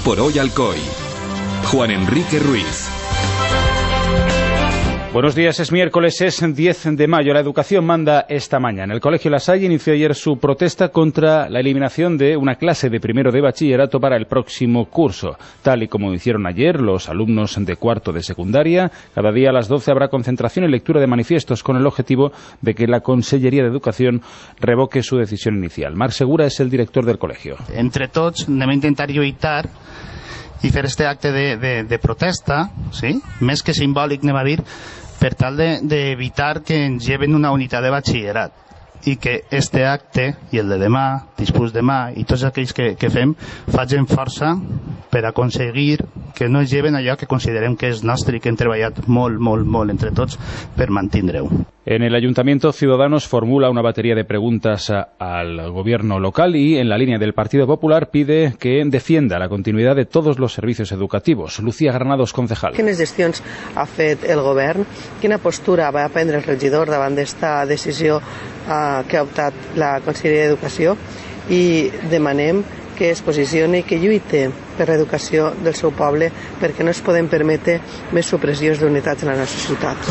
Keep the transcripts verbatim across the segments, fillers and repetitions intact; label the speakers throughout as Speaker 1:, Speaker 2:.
Speaker 1: por Hoy Alcoy. Juan Enrique Ruiz.
Speaker 2: Buenos días, es miércoles, es diez de mayo. La educación manda esta mañana. El Colegio La Salle inició ayer su protesta contra la eliminación de una clase de primero de bachillerato para el próximo curso. Tal y como hicieron ayer los alumnos de cuarto de secundaria, cada día a las doce habrá concentración y lectura de manifiestos con el objetivo de que la Conselleria de Educación revoque su decisión inicial. Marc Segura es el director del colegio.
Speaker 3: Entre tots anem a intentar lluitar i fer este acte de, de, de protesta, sí? Més que simbòlic, anem a dir, per tal d'evitar de, que ens lleven una unitat de batxillerat i que este acte i el de demà, després demà i tots aquells que, que fem facin força per aconseguir que no es lleven allò que considerem que és nostre i que hem treballat molt, molt, molt entre tots per mantindre-ho.
Speaker 2: En el Ayuntamiento, Ciudadanos formula una batería de preguntas a, al gobierno local y, en la línea del Partido Popular, pide que defienda la continuidad de todos los servicios educativos. Lucía Granados, concejal.
Speaker 4: Quines gestions ha fet el govern? Quina postura va prendre el regidor davant d'esta decisió eh, que ha optat la Conselleria d'Educació? I demanem que es posicioni, que lluite per l'educació del seu poble, perquè no es poden permetre més supressions d'unitats en la nostra ciutat.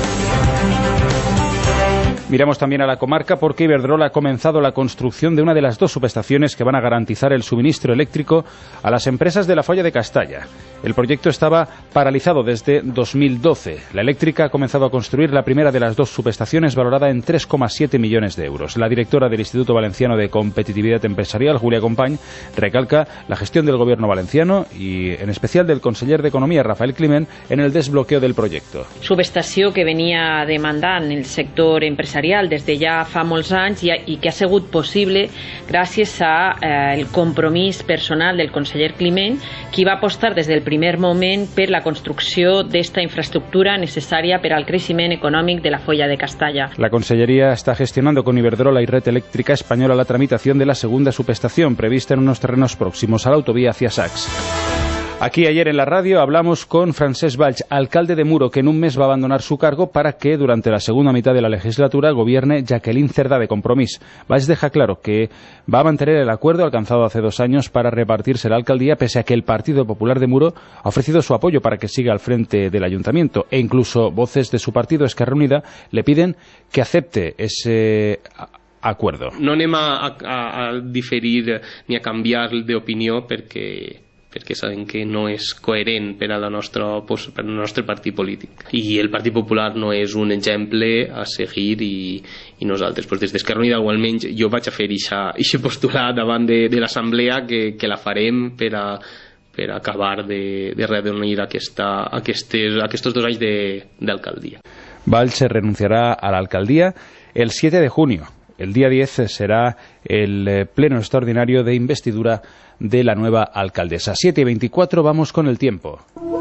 Speaker 2: Miramos también a la comarca porque Iberdrola ha comenzado la construcción de una de las dos subestaciones que van a garantizar el suministro eléctrico a las empresas de la Folla de Castalla. El proyecto estaba paralizado desde dos mil doce. La eléctrica ha comenzado a construir la primera de las dos subestaciones valorada en tres coma siete millones de euros. La directora del Instituto Valenciano de Competitividad Empresarial, Julia Company, recalca la gestión del gobierno valenciano y en especial del conseller de Economía, Rafael Climent, en el desbloqueo del proyecto.
Speaker 5: Subestació que venia demandant el sector empresarial des de ja fa molts anys i, i que ha sigut possible gràcies a eh, el compromís personal del conseller Climent, qui va apostar des del primer moment per la construcció d'esta infraestructura necessària per al creixement econòmic de la Folla de Castalla.
Speaker 2: La Consellería está gestionando con Iberdrola y Red Eléctrica Española la tramitación de la segunda subestación prevista en unos terrenos próximos a la autovía hacia Sax. Aquí ayer en la radio hablamos con Francesc Valls, alcalde de Muro, que en un mes va a abandonar su cargo para que durante la segunda mitad de la legislatura gobierne Jacqueline Cerdá de Compromís. Valls deja claro que va a mantener el acuerdo alcanzado hace dos años para repartirse la alcaldía, pese a que el Partido Popular de Muro ha ofrecido su apoyo para que siga al frente del ayuntamiento, e incluso voces de su partido, Esquerra Unida, le piden que acepte ese acuerdo.
Speaker 6: No anem a, a, a diferir ni a canviar d'opinió perquè perquè sabem que no és coherent per a la nostra, per al nostre partit polític. I el Partit Popular no és un exemple a seguir i, i nosaltres, doncs des d'Esquerra Unida, o almenys jo vaig a fer aquest postulat davant de, de l'Assemblea que, que la farem per a, per a acabar de, de reunir aquesta, aquestes, aquests dos anys d'alcaldia.
Speaker 2: Valls renunciará a la alcaldía el siete de junio. El día diez será el pleno extraordinario de investidura de la nueva alcaldesa. siete y veinticuatro, vamos con el tiempo.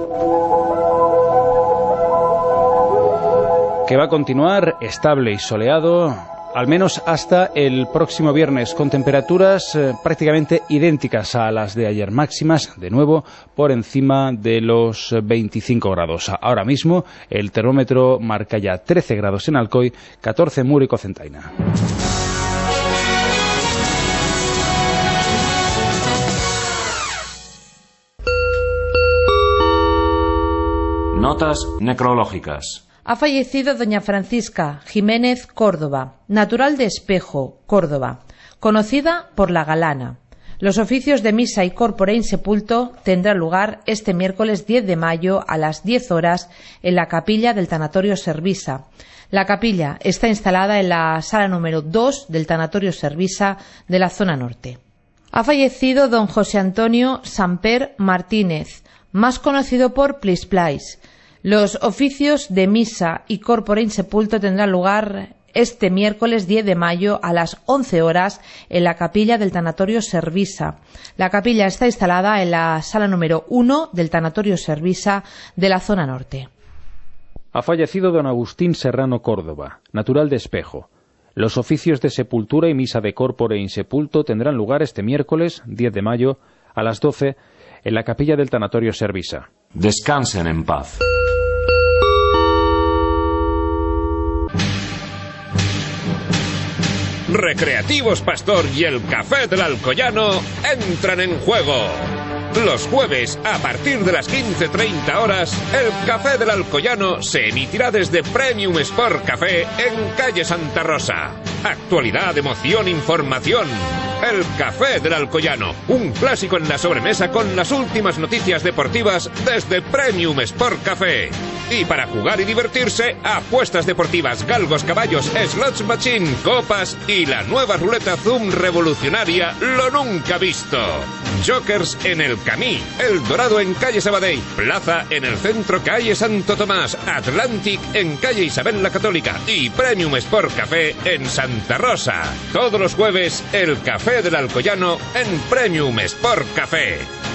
Speaker 2: Que va a continuar estable y soleado, al menos hasta el próximo viernes, con temperaturas eh, prácticamente idénticas a las de ayer, máximas, de nuevo, por encima de los veinticinco grados. Ahora mismo el termómetro marca ya trece grados en Alcoy, catorce en Muro y Cocentaina.
Speaker 7: Notas necrológicas.
Speaker 8: Ha fallecido doña Francisca Jiménez Córdoba, natural de Espejo, Córdoba, conocida por La Galana. Los oficios de misa y corpore insepulto tendrán lugar este miércoles diez de mayo a las diez horas en la capilla del Tanatorio Servisa. La capilla está instalada en la sala número dos del Tanatorio Servisa de la zona norte. Ha fallecido don José Antonio Samper Martínez, más conocido por Plisplais. Los oficios de misa y corpore insepulto tendrán lugar este miércoles diez de mayo a las once horas en la capilla del Tanatorio Servisa. La capilla está instalada en la sala número uno del Tanatorio Servisa de la zona norte.
Speaker 2: Ha fallecido don Agustín Serrano Córdoba, natural de Espejo. Los oficios de sepultura y misa de corpore insepulto tendrán lugar este miércoles diez de mayo a las doce en la capilla del Tanatorio Servisa.
Speaker 7: Descansen en paz.
Speaker 9: Recreativos Pastor y el Café del Alcoyano entran en juego. Los jueves, a partir de las quince treinta horas, el Café del Alcoyano se emitirá desde Premium Sport Café en calle Santa Rosa. Actualidad, emoción, información. El Café del Alcoyano, un clásico en la sobremesa con las últimas noticias deportivas desde Premium Sport Café. Y para jugar y divertirse, apuestas deportivas, galgos, caballos, slots machine, copas y la nueva ruleta Zoom revolucionaria, lo nunca visto. Jokers en el Camí, El Dorado en calle Sabadell, Plaza en el centro calle Santo Tomás, Atlantic en calle Isabel la Católica y Premium Sport Café en Santa Rosa. Todos los jueves, el Café del Alcoyano en Premium Sport Café.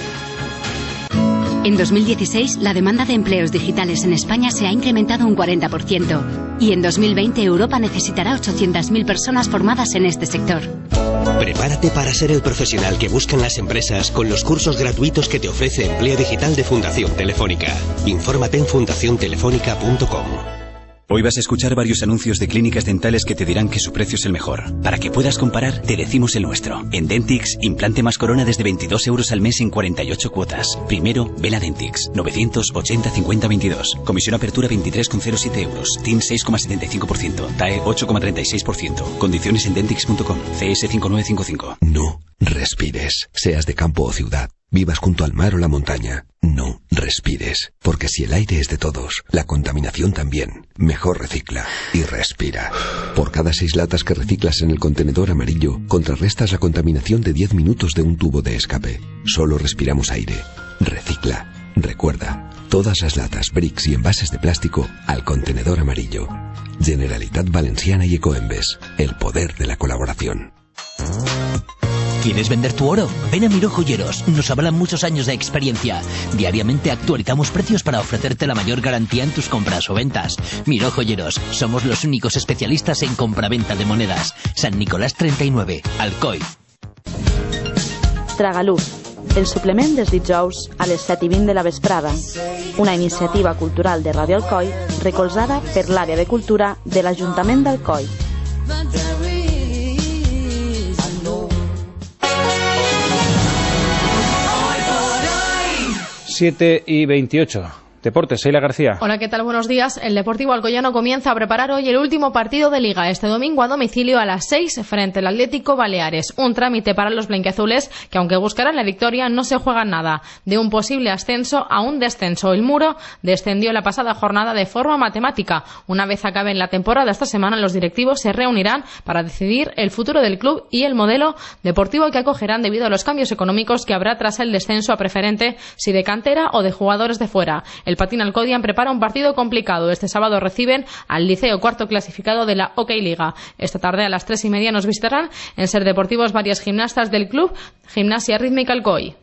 Speaker 10: En dos mil dieciséis, la demanda de empleos digitales en España se ha incrementado un cuarenta por ciento. Y en dos mil veinte, Europa necesitará ochocientas mil personas formadas en este sector.
Speaker 11: Prepárate para ser el profesional que buscan las empresas con los cursos gratuitos que te ofrece Empleo Digital de Fundación Telefónica. Infórmate en fundación telefónica punto com.
Speaker 12: Hoy vas a escuchar varios anuncios de clínicas dentales que te dirán que su precio es el mejor. Para que puedas comparar, te decimos el nuestro. En Dentix, implante más corona desde veintidós euros al mes en cuarenta y ocho cuotas. Primero, ven a Dentix. novecientos ochenta cincuenta veintidós. Comisión apertura veintitrés coma cero siete euros. T I N seis coma setenta y cinco por ciento. T A E ocho coma treinta y seis por ciento. Condiciones en dentix punto com. C S cinco nueve cinco cinco.
Speaker 13: No respires. Seas de campo o ciudad. Vivas junto al mar o la montaña. No respires. Porque si el aire es de todos, la contaminación también. Mejor recicla y respira. Por cada seis latas que reciclas en el contenedor amarillo, contrarrestas la contaminación de diez minutos de un tubo de escape. Solo respiramos aire. Recicla. Recuerda, todas las latas, bricks y envases de plástico al contenedor amarillo. Generalitat Valenciana y Ecoembes. El poder de la colaboración.
Speaker 14: ¿Quieres vender tu oro? Ven a Miró Joyeros. Nos avalan muchos años de experiencia. Diariamente actualizamos precios para ofrecerte la mayor garantía en tus compras o ventas. Miró Joyeros. Somos los únicos especialistas en compraventa de monedas. San Nicolás treinta y nueve, Alcoi.
Speaker 15: Tragaluz, el suplement dels dijous a les set i vint de la vesprada. Una iniciativa cultural de Ràdio Alcoi recolzada per l'àrea de cultura de l'Ajuntament d'Alcoi.
Speaker 2: siete y veintiocho. Deportes, Sheila García.
Speaker 16: Hola, ¿qué tal? Buenos días. El Deportivo Alcoyano comienza a preparar hoy el último partido de Liga, este domingo a domicilio a las seis frente al Atlético Baleares. Un trámite para los blanquiazules que, aunque buscarán la victoria, no se juegan nada. De un posible ascenso a un descenso. El Muro descendió la pasada jornada de forma matemática. Una vez acabe la temporada esta semana, los directivos se reunirán para decidir el futuro del club y el modelo deportivo que acogerán debido a los cambios económicos que habrá tras el descenso a preferente, si de cantera o de jugadores de fuera. El Patín Alcodian prepara un partido complicado. Este sábado reciben al Liceo, cuarto clasificado de la OK Liga. Esta tarde a las tres y media nos visitarán en Ser Deportivos varias gimnastas del club Gimnasia Rítmica Alcoy.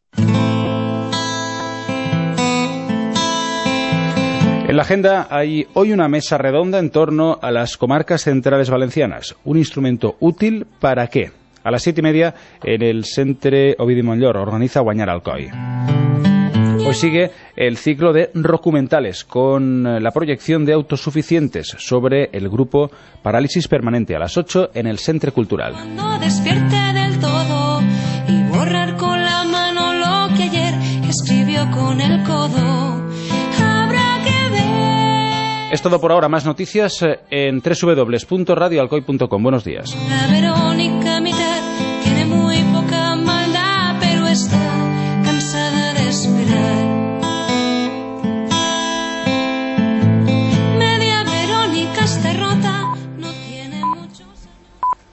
Speaker 2: En la agenda hay hoy una mesa redonda en torno a las comarcas centrales valencianas. Un instrumento útil ¿para qué? A las siete y media en el Centre Ovidi Montllor organiza Guanyar Alcoy. Hoy sigue el ciclo de documentales con la proyección de Autosuficientes sobre el grupo Parálisis Permanente a las ocho en el Centre Cultural.
Speaker 17: No despierte del todo y borrar con la mano lo que ayer escribió con el codo. Habrá que ver.
Speaker 2: Es todo por ahora. Más noticias en doble u doble u doble u punto radio alcoy punto com. Buenos días.
Speaker 17: La Verónica